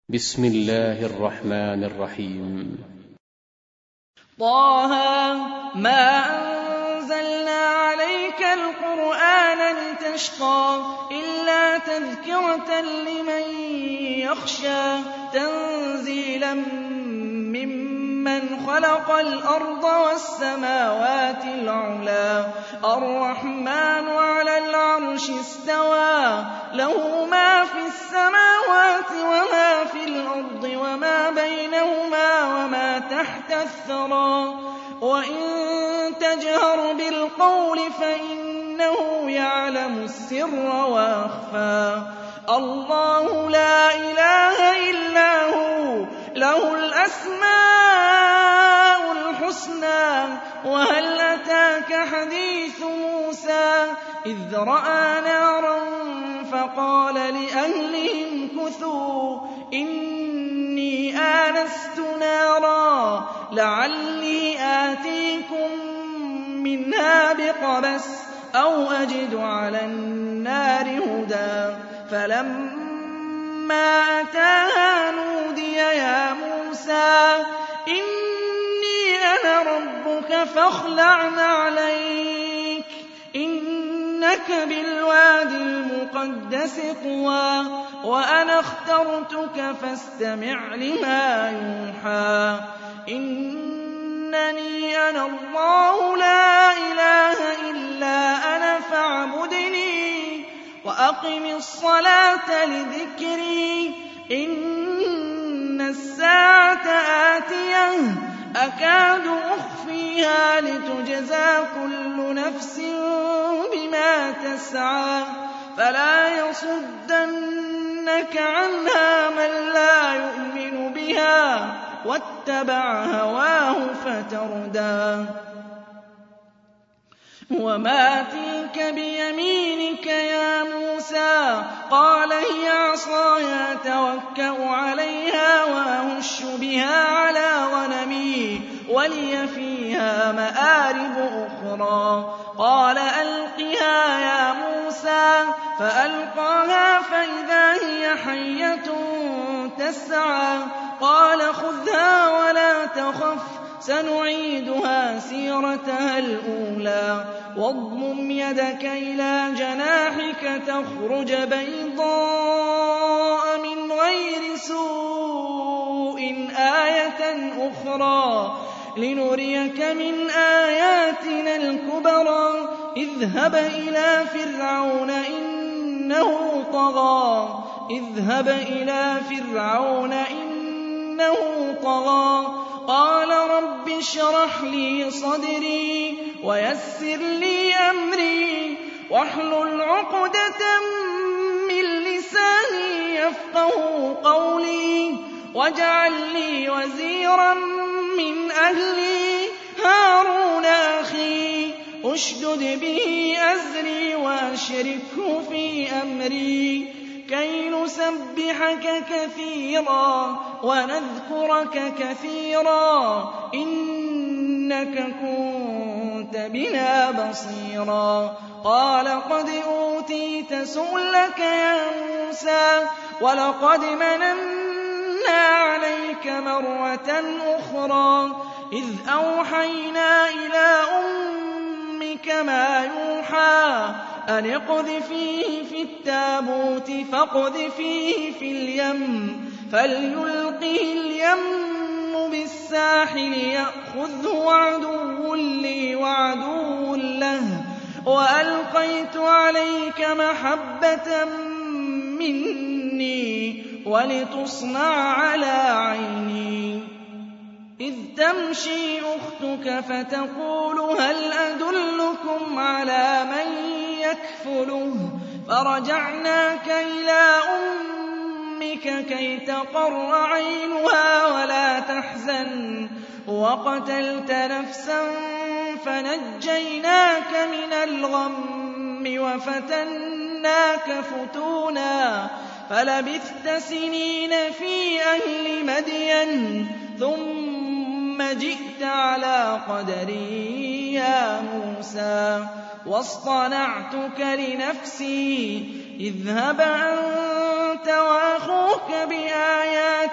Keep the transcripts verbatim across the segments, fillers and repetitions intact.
بسم الله الرحمن الرحيم. طه ما أنزلنا عليك القرآن لتشقى إلا تذكرة لمن يخشى تنزيلا ممن خلق الأرض والسماوات العلى الرحمن على العرش استوى له ما في السماوات وما في الأرض وما بينهما وما تحت الثرى وإن تجهر بالقول فإنه يعلم السر وأخفى الله لا إله إلا هو له الأسماء الحسنى وهل أتاك حديث موسى إذ رأى نارا فقال لأهلهم كثوا إني آنست نارا لعلي آتيكم منها بقبس أو أجد على النار هدى فلما أتاها نودي يا موسى إني أنا ربك فاخلع نعليك إنك بالوادي المقدس طوى وأنا اخترتك فاستمع لما يوحى إنني أنا الله لا إله إلا أنا فاعبدني وأقم الصلاة لذكري إن الساعة آتية أكاد أخفيها لتجزى كل نفس بما تسعى فلا يصدنك عنها من لا يؤمن بها واتبع هواه فتردى وما تلك بيمينك يا موسى قال هي عصاي أتوكأ عليها وأهش بها على غنمي ولي فيها مآرب أخرى قال ألقها يا موسى فألقاها فإذا هي حية تسعى قال خذها ولا تخف سنعيدها سيرتها الأولى واضمم يدك إلى جناحك تخرج بيضاء من غير سوء آية أخرى لنريك من آياتنا الكبرى اذهب إلى فرعون إنه طغى اذهب إلى فرعون إنه طغى قال رب اشرح لي صدري ويسر لي أمري واحلل عقدة من لساني يفقهوا قولي واجعل لي وزيرا من أهلي هارون أخي اشدد به أزري وأشركه في أمري كي نسبحك كثيرا ونذكرك كثيرا إنك كنت بنا بصيرا قال قد أوتيت سؤلك يا موسى ولقد مننا عليك مرة أخرى إذ أوحينا إلى أمك ما يوحى أن اقذفيه في التابوت فاقذفيه في اليم فليلقه اليم بالساحل يأخذه عدو لي وعدو له وألقيت عليك محبة مني ولتصنع على عيني إذ تمشي أختك فتقول هل أدلكم على من يكفله فرجعناك إلى أمك كي تقر عينها ولا تحزن وقتلت نفسا فنجيناك من الغم وفتناك فتونا فلبثت سنين في أهل مدين ثم جئت على قدري يا موسى واصطنعتك لنفسي اذهب أنت وأخوك بآياتي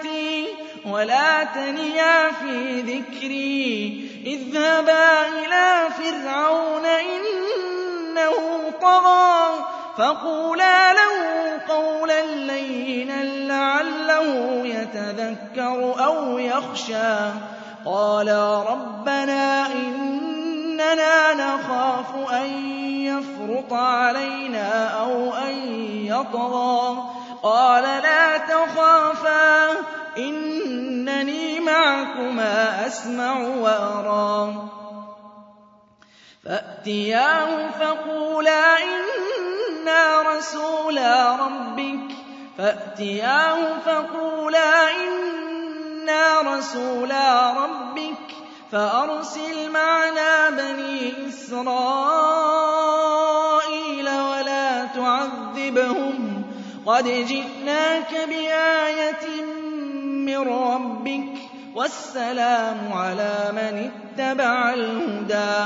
ولا تنيا في ذكري اذهبا إلى فرعون إنه طغى فقولا له قولا لينا لعله يتذكر أو يخشى قالا ربنا إننا نخاف أن يفرط علينا أو أن يطغى قال لا تخافا إنني معكما أسمع وأرى فأتياه فقولا إنا رسولا ربك فأتياه فقولا إنا رسولا ربك فأرسل معنا بني إسرائيل ولا تعذبهم قد جئناك بآية من ربك والسلام على من اتبع الهدى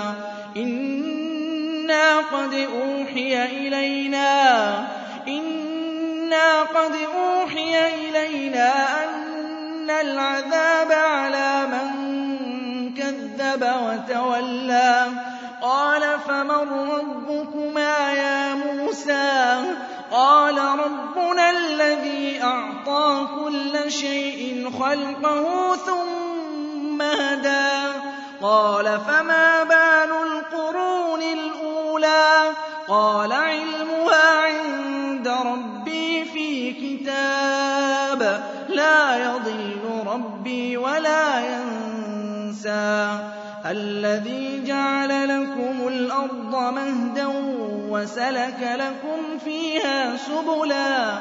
إنا قد أوحي إلينا إنا قد أوحي إلينا أن العذاب على من كذب وتولى قال فمن ربكما يا موسى قال ربنا الذي أعطى كل شيء خلقه ثم هدى قال فما بال القرون الأولى قال علمها عند ربي في كتاب لا يضل ربي ولا ينسى الذي جعل لكم الأرض مهدا وسلك لكم فيها سبلا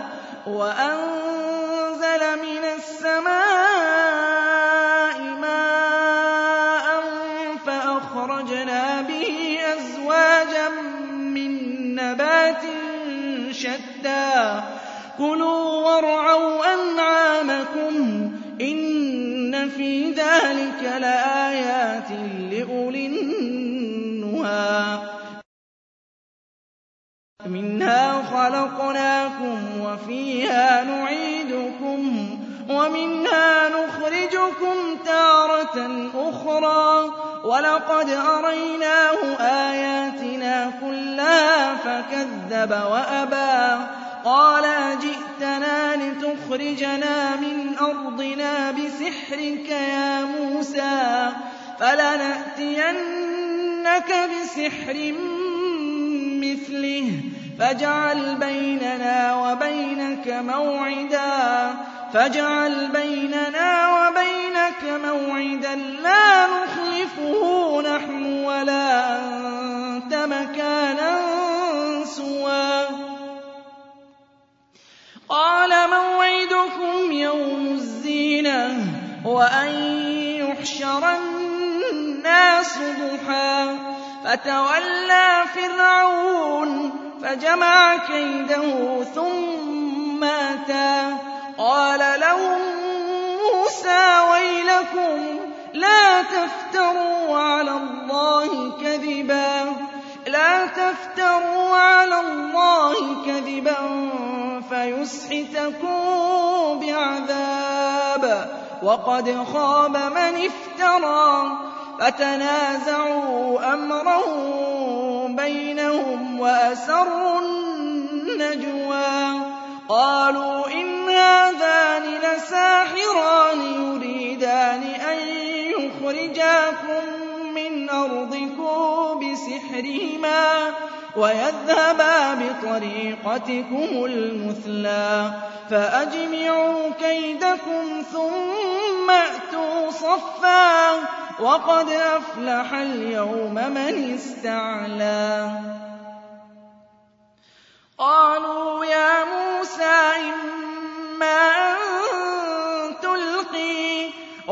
وأنزل من السماء ماء فأخرجنا به أزواجا من نبات شتى كلوا وارعوا أنعامكم إن في ذلك لآيات لأولي النهى منها خلقناكم وفيها نعيدكم ومنها نخرجكم تارة أخرى ولقد أريناه آياتنا كلها فكذب وأبى قال أجئتنا لتخرجنا من أرضنا بسحرك يا موسى فلنأتينك بسحر مثله فاجعل بيننا وبينك موعدا فاجعل بيننا وبينك موعدا لا نخلفه نحن ولا أنت مكانا سوى قال موعدكم يوم الزينة وأن يحشر الناس ضحى فتولى فرعون فجمع كيده ثم أتى قال لهم موسى ويلكم لا تفتروا على الله كذبا لا تفتروا على الله كذبا فيسحتكم بعذاب وقد خاب من افترى فتنازعوا أمرهم بينهم وأسروا النجوى قالوا إن هذان لساحران يريدان أن يخرجاكم من أرضكم بسحرهما ويذهبا بطريقتكم المثلى فأجمعوا كيدكم ثم أتوا صفا وقد أفلح اليوم من استعلى قالوا يا موسى إما أن تلقي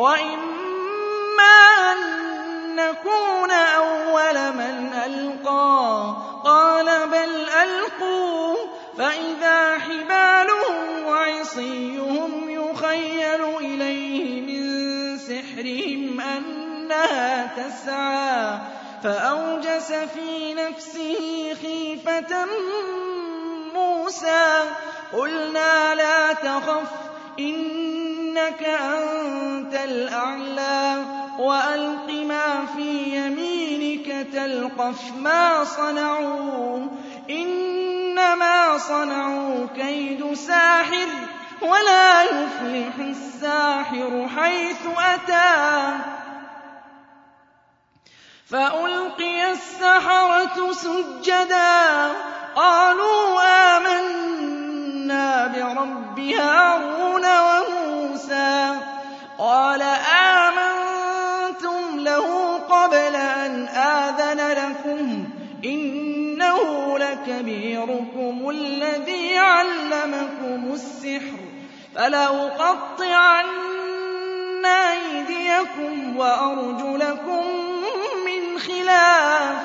وإما أن نكون أول من ألقى قال بل ألقوا فإذا حبالهم وعصيهم يخيل إليه من سحرهم أنها تسعى فأوجس في نفسه خيفة موسى قلنا لا تخف إنا إِنَّكَ أَنتَ الْأَعْلَىٰ وَأَلْقِ مَا فِي يَمِينِكَ تَلْقَفْ مَا صَنَعُوا إِنَّمَا صَنَعُوا كَيْدُ سَاحِرٍ وَلَا يُفْلِحُ السَّاحِرُ حَيْثُ أَتَىٰ فَأُلْقِيَ السَّحَرَةُ سُجَّدًا قَالُوا آمَنَّا بِرَبِّ هَارُونَ وَمُوسَىٰ قَالَ آمَنتُمْ لَهُ قَبْلَ أَنْ آذَنَ لَكُمْ إِنَّهُ لَكَبِيرُكُمُ الَّذِي عَلَّمَكُمُ السِّحْرَ فَلَأُقَطِّعَنَّ أَيْدِيَكُمْ وَأَرْجُلَكُم مِّنْ خِلَافٍ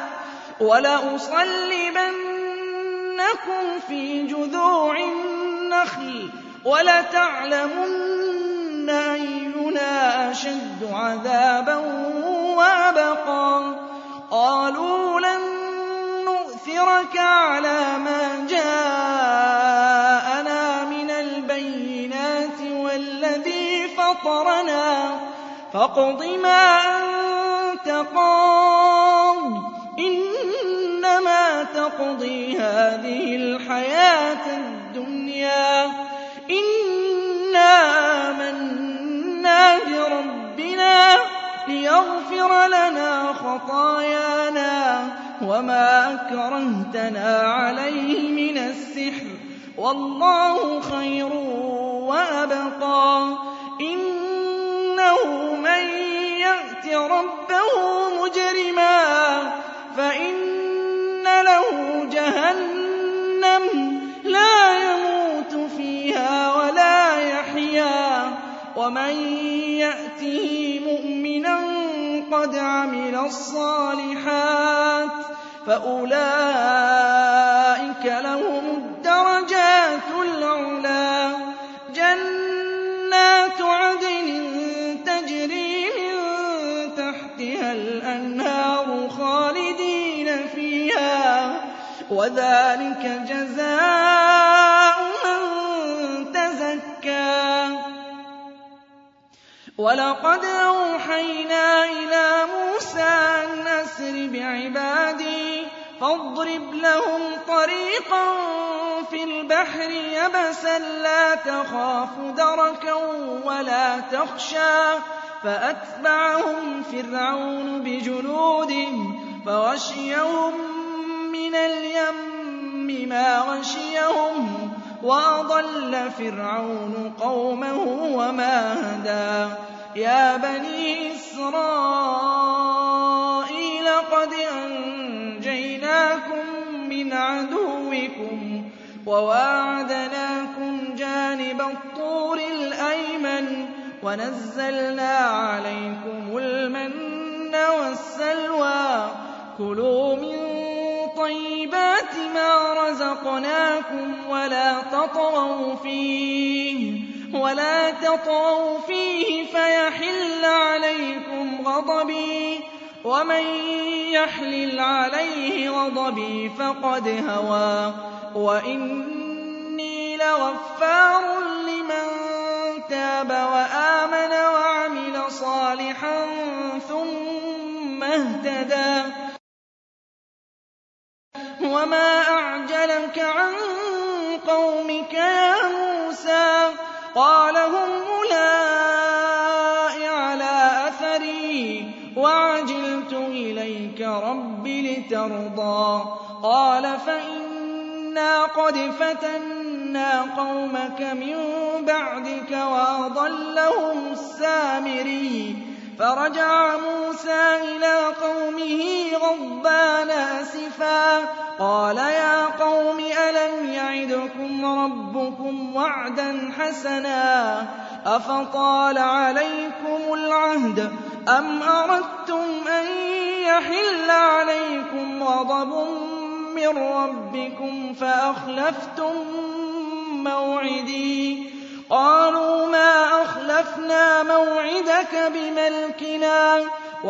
وَلَأُصَلِّبَنَّكُمْ فِي جُذُوعِ النَّخْلِ وَلَتَعْلَمُنَّ أَيُّنَا أَشَدُّ عَذَابًا وَأَبْقَىٰ قَالُوا لَن نُّؤْثِرَكَ عَلَىٰ مَا جَاءَنَا مِنَ الْبَيِّنَاتِ وَالَّذِي فَطَرَنَا فَاقْضِ مَا أَنتَ قَاضٍ إِنَّمَا تَقْضِي هَٰذِهِ الْحَيَاةَ الدُّنْيَا إِنَّا آمَنَّا بِرَبِّنَا لِيَغْفِرَ لَنَا خَطَايَانَا وَمَا أَكْرَهْتَنَا عَلَيْهِ مِنَ السِّحْرِ وَاللَّهُ خَيْرٌ وَأَبْقَىٰ إِنَّهُ مَن يَأْتِ رَبَّهُ مُجْرِمًا فَإِنَّ لَهُ جَهَنَّمَ لَا يَمُوتُ فِيهَا وَلَا يَحْيَىٰ وَمَن يَأْتِهِ مُؤْمِنًا قَدْ عَمِلَ الصَّالِحَاتِ فَأُولَٰئِكَ لَهُمُ الدَّرَجَاتُ الْعُلَىٰ جَنَّاتُ عَدْنٍ تَجْرِي مِن تَحْتِهَا الْأَنْهَارُ خَالِدِينَ فِيهَا وَذَٰلِكَ جَزَاءُ مَن تَزَكَّىٰ وَلَقَدْ أَوْحَيْنَا إِلَىٰ مُوسَىٰ أَنْ أَسْرِ بِعِبَادِي فاضرب لهم طريقا في البحر يبسا لا تخاف دركا ولا تخشى فأتبعهم فرعون بجنوده فغشيهم من اليم ما غشيهم وأضل فرعون قومه وما هدى يا بني إسرائيل قد أنجيناكم من عدوكم وواعدناكم جانب الطور الأيمن ونزلنا عليكم المن والسلوى كلوا من طيبات ما رزقناكم ولا تطغوا فيه ولا تطغوا فيه فيحل عليكم غضبي ومن يحلل عليه غضبي فقد هوى وإني لغفار لمن تاب وآمن وعمل صالحا ثم اهتدى وما أعجلك عن قومك يا موسى قال هم أولئك على أثري وعجلت إليك رب لترضى قال فإنا قد فتنا قومك من بعدك وأضلهم السامري فرجع موسى إلى قومه غضبان أسفا قال يا قوم ألم يعدكم ربكم وعدا حسنا أفطال عليكم العهد أم أردتم أن يحل عليكم غضب من ربكم فأخلفتم موعدي قالوا ما أخلفنا موعدك بملكنا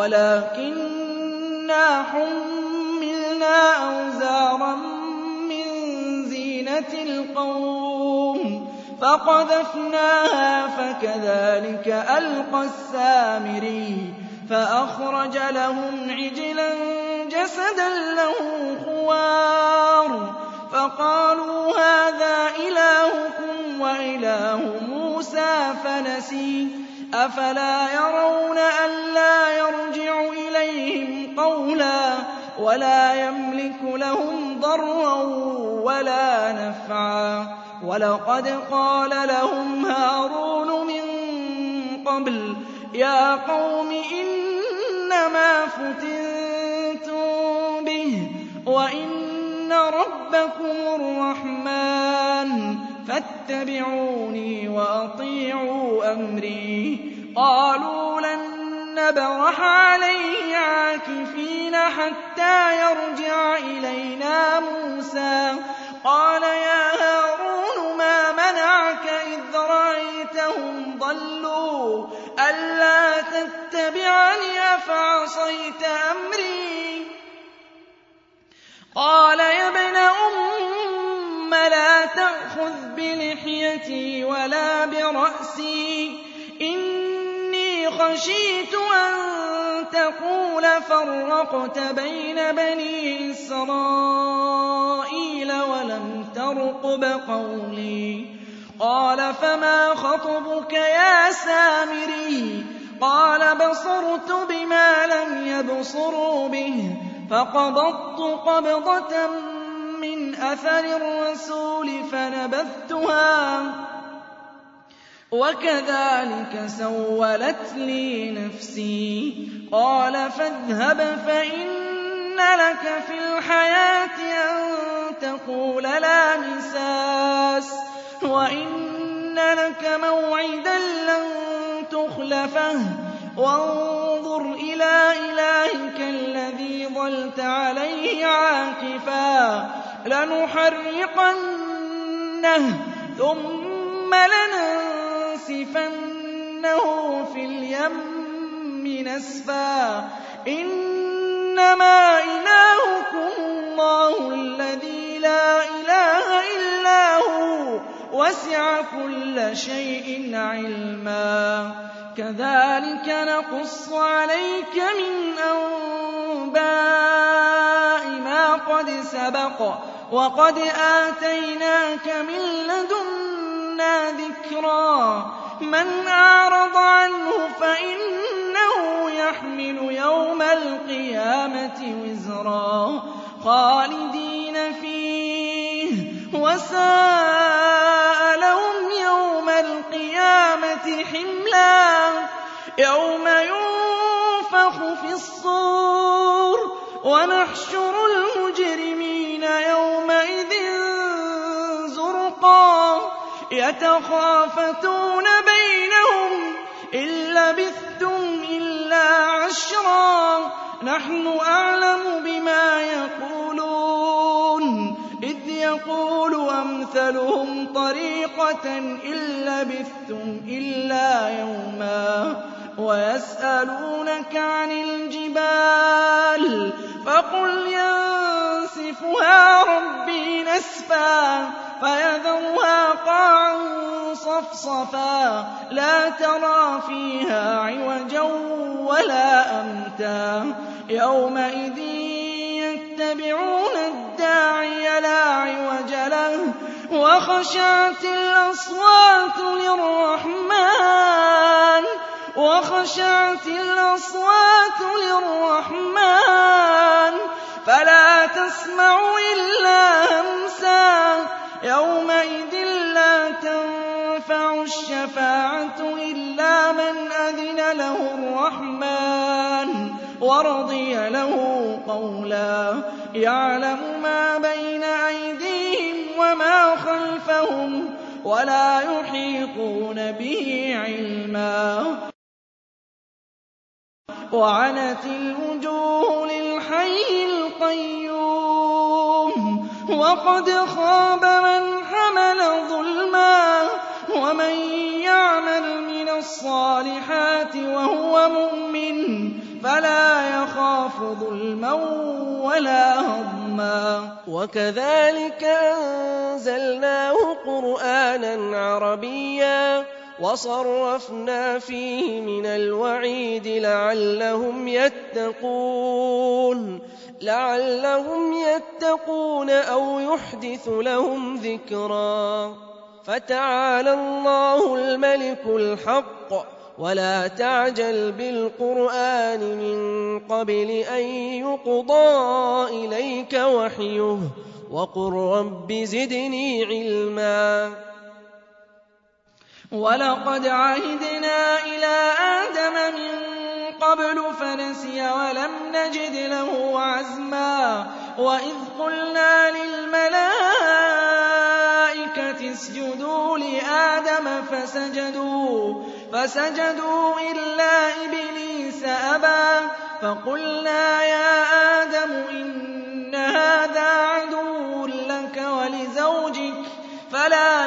ولكننا حملنا أوزارا من زينة القوم فقذفناها فكذلك ألقى السامري فأخرج لهم عجلا جسدا له خوار فقالوا هذا إلهكم وإله موسى فنسي أفلا يرون ألا يرجع إليهم قولا ولا يملك لهم ضرا ولا نفعا ولقد قال لهم هارون من قبل يا قوم إنما فتنتم به وإن ربكم الرحمن فاتبعوني وأطيعوا أمري قالوا لن نبرح عليه عاكفين حتى يرجع إلينا موسى قال يا هارون ما منعك إذ رأيتهم ضلوا ألا تتبعني أفعصيت أمري قال يا ابن أم لا تأخذ بلحيتي ولا برأسي إني خشيت أن تقول فرقت بين بني إسرائيل ولم ترقب قولي قال فما خطبك يا سامري قال بصرت بما لم يبصروا به فقبضت قبضة من أثر الرسول فنبذتها وكذلك سولت لي نفسي قال فاذهب فإن لك في الحياة أن تقول لا مساس وإن لك موعدا لن تخلفه وانظر إلى إلهك الذي ظلت عليه عاكفا لنحرقنه ثم لننسفنه في اليم نسفا إنما إلهكم الله الذي لا إله إلا هو وسع كل شيء علما كذلك نقص عليك من أنباء ما قد سبق وقد آتيناك من لدنا ذكرا من أعرض عنه فإنه يحمل يوم القيامة وزرا خالدين فيه وساء لهم يوم القيامة حملا يوم ينفخ في الصور ونحشر المجرمين يومئذ زرقا يتخافتون بينهم إن لبثتم إلا عشرا نحن أعلم بما يقولون إذ يقول أمثلهم طريقة إن لبثتم إلا يوما ويسألونك عن الجبال فقل ينسفها ربي نسفا فيذرها قاعا صفصفا لا ترى فيها عوجا ولا أمتا يومئذ يتبعون الداعي لا عوج له وخشعت الأصوات للرحمن وخشعت الأصوات للرحمن فلا تسمع إلا همسا يومئذ لا تنفع الشفاعة إلا من أذن له الرحمن ورضي له قولا يعلم ما بين أيديهم وما خلفهم ولا يحيطون به علما وعنت الوجوه للحي القيوم وقد خاب من حمل ظلما ومن يعمل من الصالحات وهو مؤمن فلا يخاف ظلما ولا هضما وكذلك أنزلناه قرآنا عربيا وصرفنا فيه من الوعيد لعلهم يتقون لعلهم يتقون أو يحدث لهم ذكرا فتعالى الله الملك الحق ولا تعجل بالقرآن من قبل أن يقضى إليك وحيه وقل رب زدني علما ولقد عهدنا إلى آدم من قبل فنسي ولم نجد له عزما وإذ قلنا للملائكة اسجدوا لآدم فسجدوا فسجدوا إلا إبليس أبى فقلنا يا آدم إن هذا عدو لك ولزوجك فلا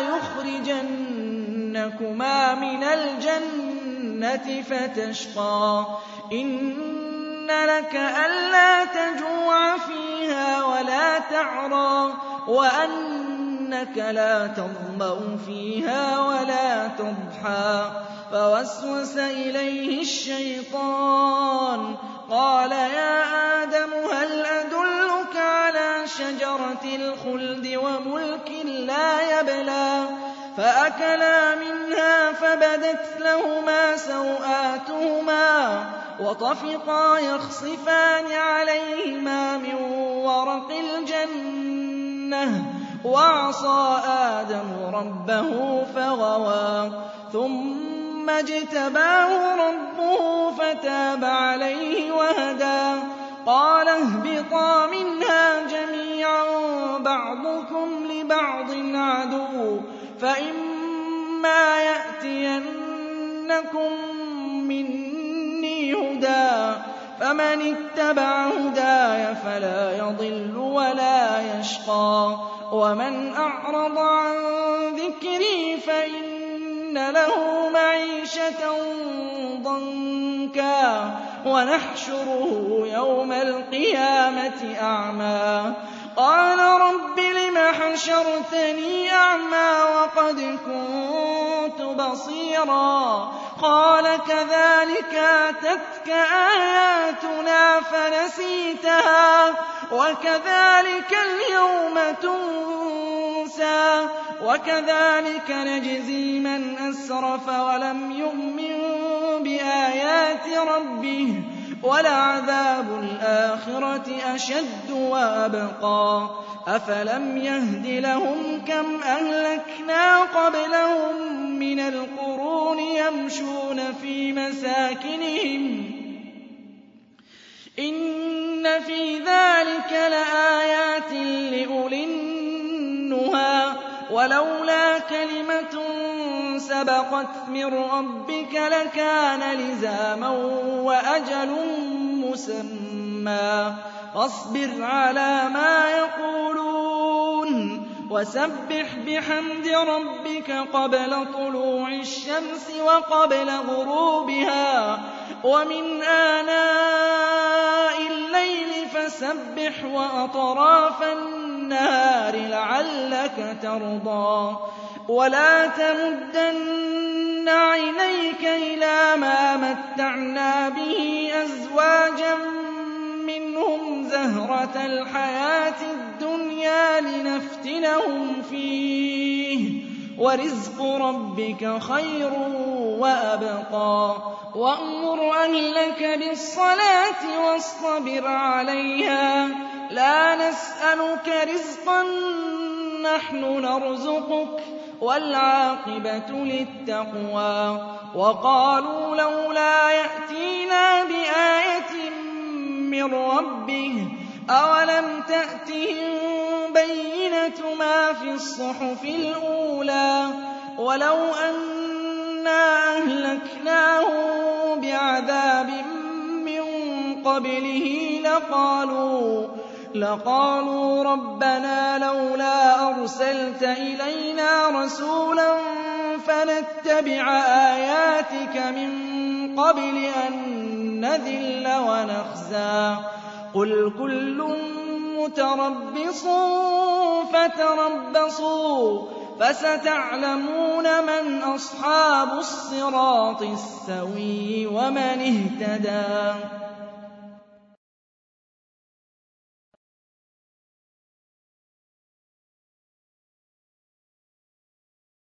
يخرجنكما من الجنة فتشقى إن لك ألا تجوع فيها ولا تعرى وأنك لا تظمأ فيها ولا تضحى فوسوس إليه الشيطان قال يا آدم هل أدلك على شجرة الخلد وملك لا يبلى فأكلا منها فبدت لهما سوآتهما وطفقا يخصفان عليهما من ورق الجنة وعصى آدم ربه فغوى ثم اجتباه ربه فتاب عليه وهدى قال اهبطا منها جميعا بعضكم لبعض عدو فإما يأتينكم مني هدى فمن اتبع هداي فلا يضل ولا يشقى ومن أعرض عن ذكري فإن له معيشة ضنكا ونحشره يوم القيامة أعمى قال رب لم حشرتني أعمى وقد كنت بصيرا قال كذلك أتتك آياتنا فنسيتها وكذلك اليوم تنسى وكذلك نجزي من أسرف ولم يؤمن بآيات ربه ولعذاب الآخرة أشد وأبقى أفلم يهد لهم كم أهلكنا قبلهم من القرون يمشون في مساكنهم إن في ذلك لآيات لأولي النهى ولولا كلمة سبقت من ربك لكان لزاما وأجل مسمى فاصبر على ما يقولون وسبح بحمد ربك قبل طلوع الشمس وقبل غروبها ومن آناء الليل فسبح وأطراف النهار لعلك ترضى ولا تمدن عينيك إلى ما متعنا به أزواجا منهم زهرة الحياة الدنيا لنفتنهم فيه ورزق ربك خير وأبقى وأمر أهلك بالصلاة واصطبر عليها لا نسألك رزقا نحن نرزقك والعاقبة للتقوى وقالوا لولا يأتينا بآية من ربه أولم تأتهم بينة ما في الصحف الأولى ولو أنا أهلكناهم بعذاب من قبله لقالوا لقالوا ربنا لولا أرسلت إلينا رسولا فنتبع آياتك من قبل أن نذل ونخزى قل كل مُتَرَبِّصٌ فَتَرَبَّصُوا فَسَتَعْلَمُونَ مَنْ أَصْحَابُ الصِّرَاطِ السَّوِيِّ وَمَنِ اهْتَدَىٰ